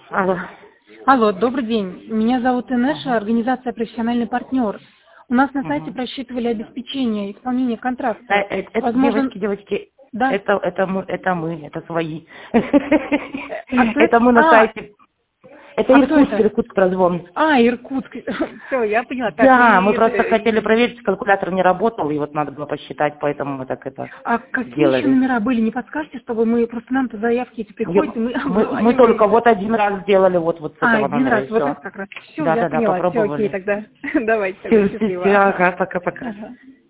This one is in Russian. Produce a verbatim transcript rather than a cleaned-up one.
Алло. Алло, добрый день. Меня зовут Инеша, Ага. организация «Профессиональный партнер». У нас на сайте Угу. просчитывали обеспечение исполнения Э, контракта. э, Это, Возможно, девочки, девочки, да. это, это мы, это мы, это свои. А кто это? Это мы на А, сайте. Это а кто Иркутск, это? Иркутск прозвон. А, Иркутск. Все, я поняла. Так, Да, мы и, просто хотели э, проверить, калькулятор не работал, и вот надо было посчитать, поэтому мы так это а какие еще сделали. номера были? Не подскажете, чтобы мы, просто нам-то заявки эти приходят, и Я- мы Мы, мы обзваниваем. только вот один раз сделали вот, вот с А, этого один номера, раз, и вот все. это как раз. Все, Да, я да, да, поняла. Все, окей, попробовали. тогда. Давайте, тогда Все, все, счастливо. все, Ага. ага, пока-пока. Ага.